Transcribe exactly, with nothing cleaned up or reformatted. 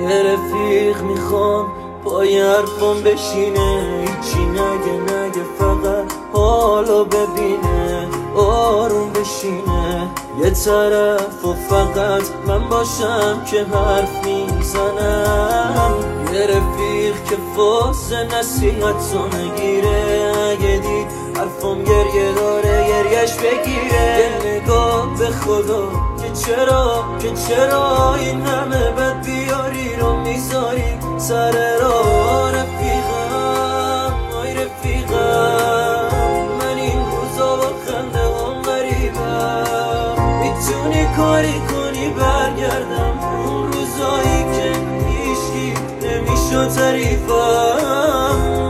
یه رفیق میخوام پای حرفم بشینه، هیچی نگه نگه فقط حالو ببینه، آروم بشینه یه طرف و فقط من باشم که حرف میزنم. یه رفیق که فاز نصیحتو نگیره، اگه دید حرفم گریه داره گریهش بگیره. یه نگاه به خدا که چرا که چرا این همه بد بیاری رو میذاری سر راه. رفیقم آی رفیقم، من این روزا با خنده هم غریبم. میتونی کاری کنی برگردم اون روزایی که هیچکی نمیشد تعریفم.